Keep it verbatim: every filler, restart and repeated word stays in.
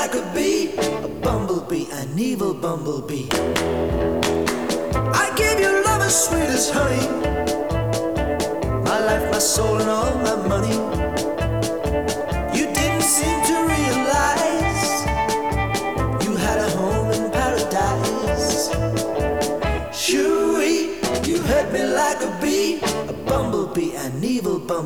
like a bee, a bumblebee, an evil bumblebee. I gave you love as sweet as honey, my life, my soul, and all my money. You didn't seem to realize you had a home in paradise. Shoo-wee, you hurt me like a bee, a bumblebee, an evil bumblebee.